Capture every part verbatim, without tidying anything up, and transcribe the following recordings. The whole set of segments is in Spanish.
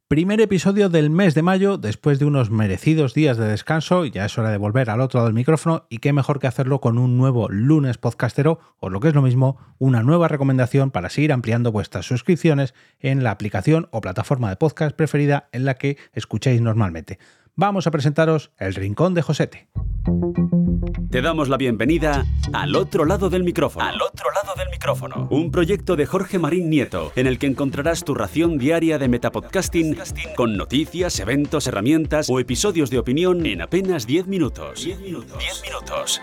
Primer episodio del mes de mayo, después de unos merecidos días de descanso, ya es hora de volver al otro lado del micrófono y qué mejor que hacerlo con un nuevo lunes podcastero, o lo que es lo mismo, una nueva recomendación para seguir ampliando vuestras suscripciones en la aplicación o plataforma de podcast preferida en la que escuchéis normalmente. Vamos a presentaros El Rincón de Josete. Te damos la bienvenida al otro lado del micrófono. Al otro lado del micrófono. Un proyecto de Jorge Marín Nieto, en el que encontrarás tu ración diaria de metapodcasting con noticias, eventos, herramientas o episodios de opinión en apenas diez minutos. diez minutos. diez minutos.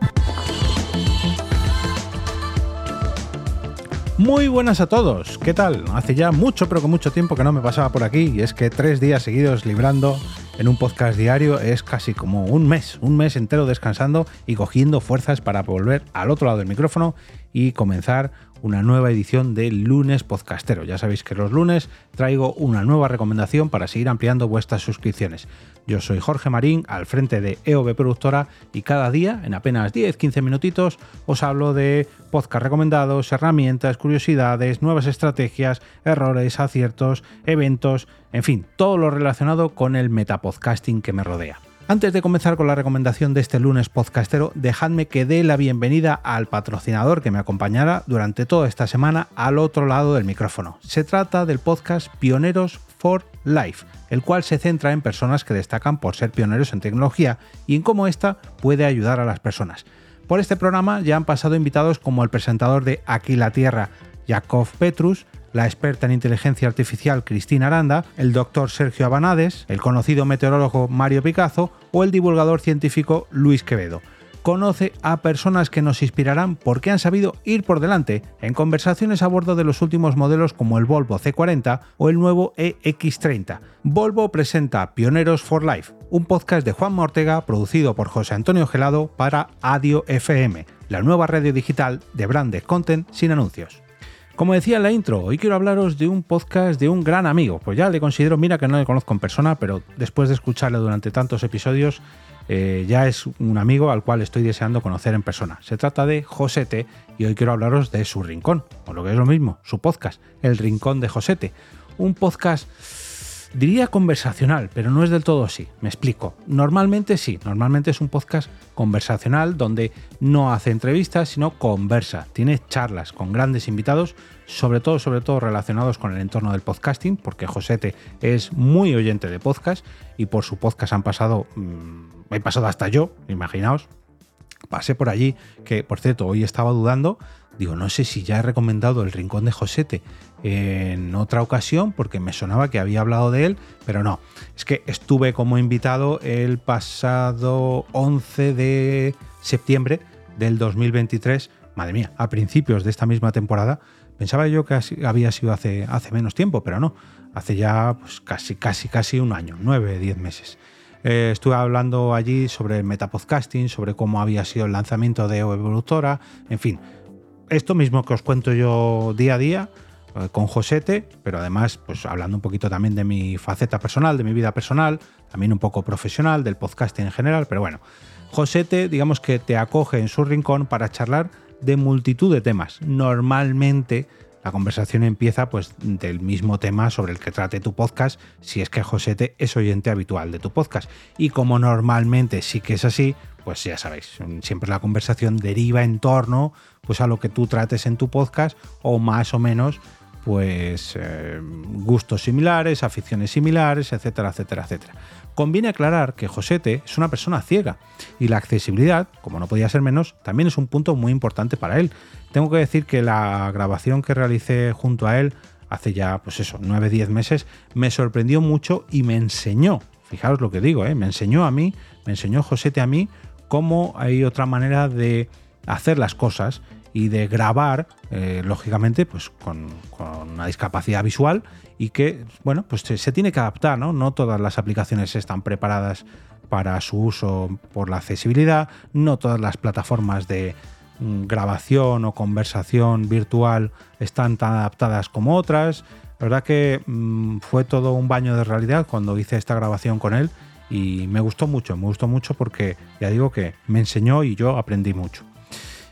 Muy buenas a todos, ¿qué tal? Hace ya mucho, pero con mucho tiempo que no me pasaba por aquí, y es que tres días seguidos librando en un podcast diario es casi como un mes, un mes entero descansando y cogiendo fuerzas para volver al otro lado del micrófono y comenzar una nueva edición del Lunes Podcastero. Ya sabéis que los lunes traigo una nueva recomendación para seguir ampliando vuestras suscripciones. Yo soy Jorge Marín, al frente de E O B Productora, y cada día, en apenas diez a quince minutitos, os hablo de podcast recomendados, herramientas, curiosidades, nuevas estrategias, errores, aciertos, eventos, en fin, todo lo relacionado con el metapodcasting que me rodea. Antes de comenzar con la recomendación de este lunes podcastero, dejadme que dé la bienvenida al patrocinador que me acompañará durante toda esta semana al otro lado del micrófono. Se trata del podcast Pioneros for Life, el cual se centra en personas que destacan por ser pioneros en tecnología y en cómo ésta puede ayudar a las personas. Por este programa ya han pasado invitados como el presentador de Aquí la Tierra, Jakov Petrus, la experta en inteligencia artificial Cristina Aranda, el doctor Sergio Abanades, el conocido meteorólogo Mario Picazo o el divulgador científico Luis Quevedo. Conoce a personas que nos inspirarán porque han sabido ir por delante en conversaciones a bordo de los últimos modelos como el Volvo C cuarenta o el nuevo E X treinta. Volvo presenta Pioneros for Life, un podcast de Juanma Ortega producido por José Antonio Gelado para Adio F M, la nueva radio digital de branded content sin anuncios. Como decía en la intro, hoy quiero hablaros de un podcast de un gran amigo. Pues ya le considero, mira que no le conozco en persona, pero después de escucharle durante tantos episodios, eh, ya es un amigo al cual estoy deseando conocer en persona. Se trata de Josete y hoy quiero hablaros de su rincón, o lo que es lo mismo, su podcast, El Rincón de Josete. Un podcast, diría conversacional, pero no es del todo así. Me explico. Normalmente sí, normalmente es un podcast conversacional donde no hace entrevistas, sino conversa. Tiene charlas con grandes invitados, sobre todo, sobre todo relacionados con el entorno del podcasting, porque Josete es muy oyente de podcast y por su podcast han pasado, mmm, he pasado hasta yo, imaginaos. Pasé por allí, que por cierto, hoy estaba dudando, digo, no sé si ya he recomendado El Rincón de Josete en otra ocasión, porque me sonaba que había hablado de él, pero no, es que estuve como invitado el pasado once de septiembre del dos mil veintitrés, madre mía, a principios de esta misma temporada. Pensaba yo que había sido hace, hace menos tiempo, pero no, hace ya pues, casi, casi, casi un año, nueve, diez meses. Eh, estuve hablando allí sobre el metapodcasting, sobre cómo había sido el lanzamiento de E O B Productora, en fin, esto mismo que os cuento yo día a día eh, con Josete, pero además pues hablando un poquito también de mi faceta personal, de mi vida personal, también un poco profesional, del podcasting en general, pero bueno, Josete digamos que te acoge en su rincón para charlar de multitud de temas. Normalmente la conversación empieza pues del mismo tema sobre el que trate tu podcast, si es que Josete es oyente habitual de tu podcast. Y como normalmente sí que es así, pues ya sabéis, siempre la conversación deriva en torno pues a lo que tú trates en tu podcast o más o menos pues eh, gustos similares, aficiones similares, etcétera, etcétera, etcétera. Conviene aclarar que Josete es una persona ciega y la accesibilidad, como no podía ser menos, también es un punto muy importante para él. Tengo que decir que la grabación que realicé junto a él hace ya, pues eso, nueve a diez meses, me sorprendió mucho y me enseñó, fijaros lo que digo, ¿eh? me enseñó a mí, me enseñó Josete a mí cómo hay otra manera de hacer las cosas y de grabar, eh, lógicamente, pues con, con una discapacidad visual y que, bueno, pues se, se tiene que adaptar, ¿no? No todas las aplicaciones están preparadas para su uso por la accesibilidad, no todas las plataformas de mm, grabación o conversación virtual están tan adaptadas como otras. La verdad que mmm, fue todo un baño de realidad cuando hice esta grabación con él y me gustó mucho, me gustó mucho porque ya digo que me enseñó y yo aprendí mucho.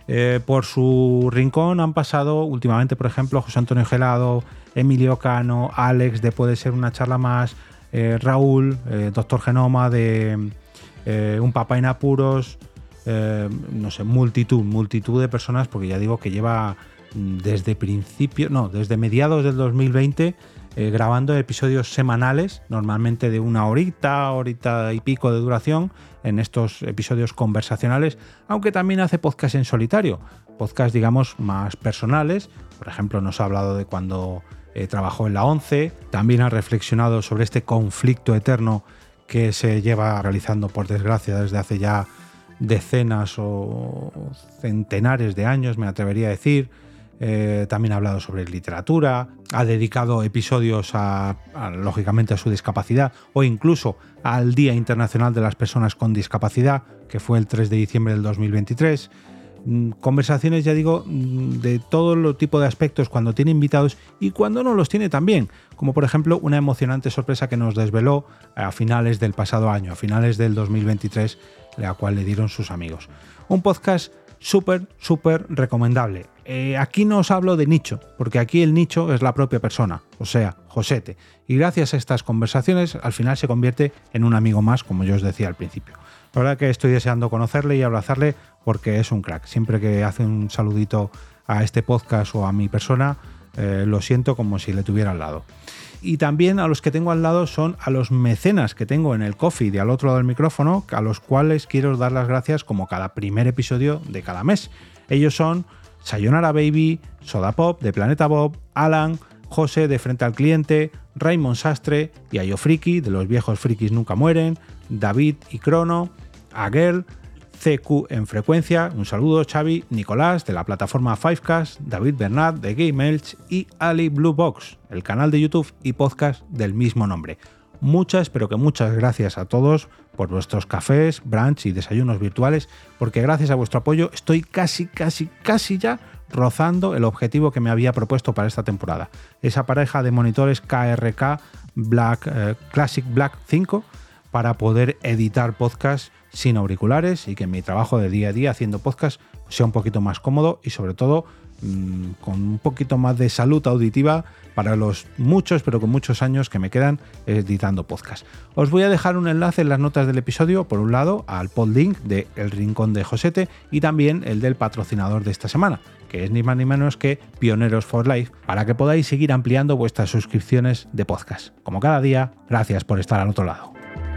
Eh, por su rincón han pasado últimamente, por ejemplo, José Antonio Gelado, Emilio Cano, Alex de Puede Ser Una Charla Más, eh, Raúl, eh, Doctor Genoma de eh, Un Papá en Apuros, eh, no sé, multitud, multitud de personas, porque ya digo que lleva desde principio, no, desde mediados del dos mil veinte eh, grabando episodios semanales, normalmente de una horita, horita y pico de duración, en estos episodios conversacionales, aunque también hace podcast en solitario, podcast digamos más personales. Por ejemplo, nos ha hablado de cuando eh, trabajó en la ONCE, también ha reflexionado sobre este conflicto eterno que se lleva realizando, por desgracia, desde hace ya decenas o centenares de años, me atrevería a decir. Eh, también ha hablado sobre literatura, ha dedicado episodios a, a, lógicamente a su discapacidad o incluso al Día Internacional de las Personas con Discapacidad, que fue el tres de diciembre del dos mil veintitrés. Conversaciones, ya digo, de todo tipo de aspectos cuando tiene invitados y cuando no los tiene también, como por ejemplo una emocionante sorpresa que nos desveló a finales del pasado año, a finales del dos mil veintitrés, la cual le dieron sus amigos. Un podcast súper, súper recomendable. Eh, aquí no os hablo de nicho, porque aquí el nicho es la propia persona, o sea, Josete. Y gracias a estas conversaciones, al final se convierte en un amigo más, como yo os decía al principio. La verdad que estoy deseando conocerle y abrazarle porque es un crack. Siempre que hace un saludito a este podcast o a mi persona, eh, lo siento como si le tuviera al lado. Y también a los que tengo al lado son a los mecenas que tengo en el Ko-fi de al otro lado del micrófono, a los cuales quiero dar las gracias como cada primer episodio de cada mes. Ellos son Sayonara Baby, Soda Pop de Planeta Bob, Alan, José de Frente al Cliente, Raymond Sastre y Ayo Friki de Los Viejos Frikis Nunca Mueren, David y Crono, Aguel, C Q en Frecuencia, un saludo Xavi, Nicolás de la plataforma Fivecast, David Bernat de Game Elch y Ali Blue Box, el canal de YouTube y podcast del mismo nombre. Muchas, pero que muchas gracias a todos por vuestros cafés, brunch y desayunos virtuales, porque gracias a vuestro apoyo estoy casi, casi, casi ya rozando el objetivo que me había propuesto para esta temporada. Esa pareja de monitores K R K Black, eh, Classic Black cinco para poder editar podcast sin auriculares y que mi trabajo de día a día haciendo podcast sea un poquito más cómodo y sobre todo mmm, con un poquito más de salud auditiva para los muchos, pero con muchos años que me quedan editando podcast. Os voy a dejar un enlace en las notas del episodio, por un lado, al podlink de El Rincón de Josete y también el del patrocinador de esta semana, que es ni más ni menos que Pioneros for Life, para que podáis seguir ampliando vuestras suscripciones de podcast. Como cada día, gracias por estar al otro lado.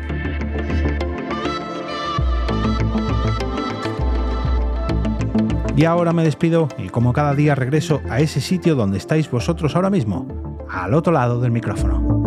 Y ahora me despido y como cada día regreso a ese sitio donde estáis vosotros ahora mismo, al otro lado del micrófono.